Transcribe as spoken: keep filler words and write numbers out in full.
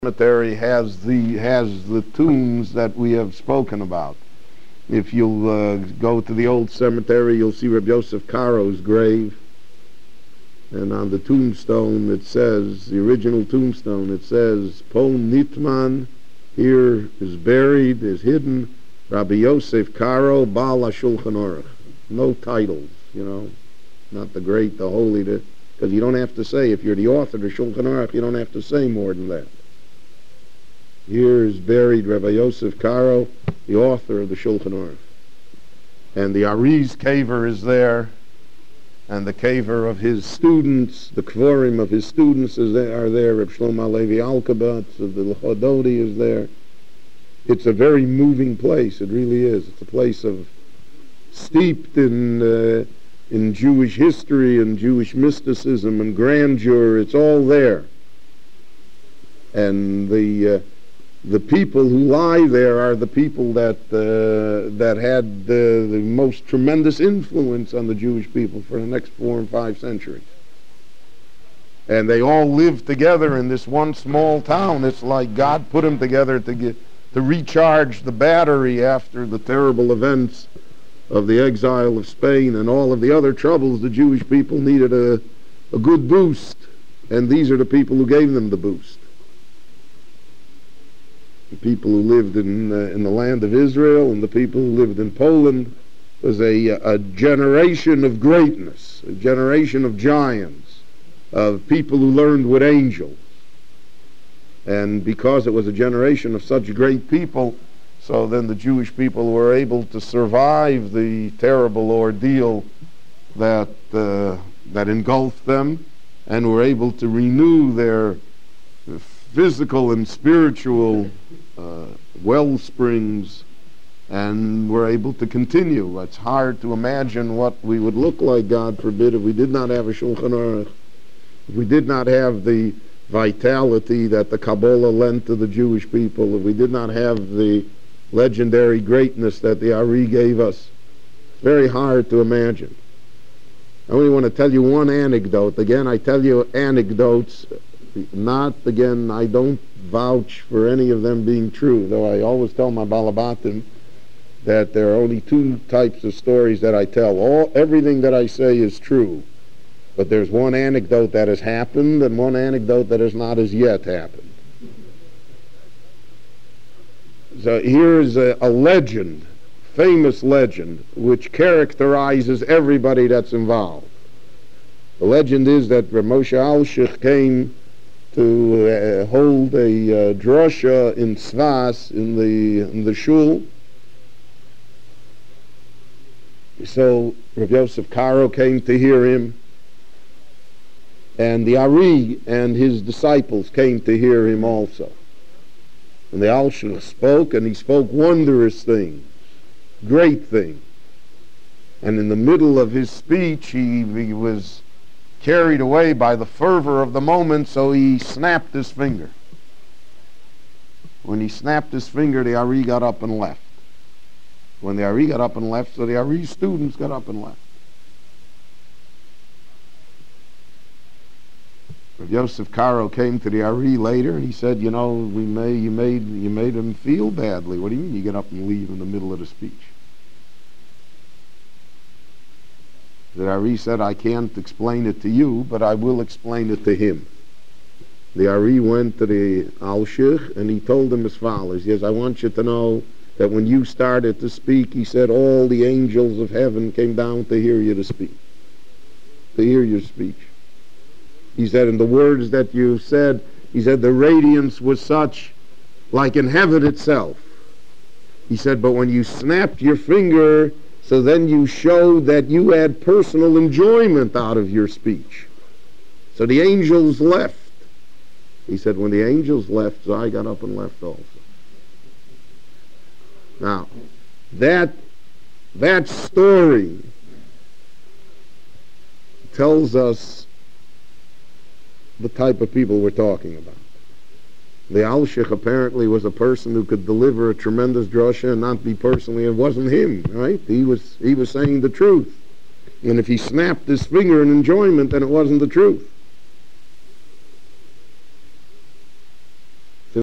cemetery has the has the tombs that we have spoken about. If you'll uh, go to the old cemetery, you'll see Reb Yosef Karo's grave, and on the tombstone it says, the original tombstone, it says, Pol Nitman, here is buried, is hidden, Rabbi Yosef Karo, Baal HaShulchan Aruch. No titles, you know, not the great, the holy, because you don't have to say, if you're the author of Shulchan Aruch, you don't have to say more than that. Here is buried Rabbi Yosef Karo, the author of the Shulchan Aruch. And the Ari's caver is there, and the caver of his students, the kvorim of his students is there, are there. Reb Shlomo Levi Alkabatz of the Lechododi is there. It's a very moving place, it really is. It's a place of steeped in uh, in Jewish history and Jewish mysticism and grandeur. It's all there. And the uh, the people who lie there are the people that uh, that had uh, the most tremendous influence on the Jewish people for the next four and five centuries. And they all live together in this one small town. It's like God put them together to get to recharge the battery after the terrible events of the exile of Spain and all of the other troubles. The Jewish people needed a, a good boost, and these are the people who gave them the boost. The people who lived in uh, in the land of Israel and the people who lived in Poland was a, a generation of greatness, a generation of giants, of people who learned with angels. And because it was a generation of such great people, so then the Jewish people were able to survive the terrible ordeal that uh, that engulfed them, and were able to renew their physical and spiritual uh, well springs, and were able to continue. It's hard to imagine what we would look like, God forbid, if we did not have a Shulchan Aruch, if we did not have the vitality that the Kabbalah lent to the Jewish people, if we did not have the legendary greatness that the Ari gave us. It's very hard to imagine. I only want to tell you one anecdote. Again, I tell you anecdotes, not, again, I don't vouch for any of them being true, though I always tell my Balabatim that there are only two types of stories that I tell. All, everything that I say is true, but there's one anecdote that has happened and one anecdote that has not as yet happened. So here's a, a legend, famous legend, which characterizes everybody that's involved. The legend is that Rav Moshe Alshich came to uh, hold a uh, drasha in Tzfas, in the, in the shul. So Rav Yosef Karo came to hear him, and the Ari and his disciples came to hear him also. And the Alshich spoke, and he spoke wondrous things, great things. And in the middle of his speech, he, he was carried away by the fervor of the moment, so he snapped his finger. When he snapped his finger, the Ari got up and left. When the Ari got up and left, so the Ari students got up and left. Rav Yosef Karo came to the Ari later, and he said, you know, we may, you made you made him feel badly. What do you mean you get up and leave in the middle of the speech? The Ari said, I can't explain it to you, but I will explain it to him. The Ari went to the Alshich, and he told him as follows. He says, I want you to know that when you started to speak, he said, all the angels of heaven came down to hear you to speak, to hear your speech. He said, in the words that you said, he said, the radiance was such like in heaven itself. He said, but when you snapped your finger, so then you showed that you had personal enjoyment out of your speech. So the angels left. He said, when the angels left, so I got up and left also. Now, that, that story tells us the type of people we're talking about. The Alshich apparently was a person who could deliver a tremendous drasha and not be personally, it wasn't him, right? He was, he was saying the truth. And if he snapped his finger in enjoyment, then it wasn't the truth.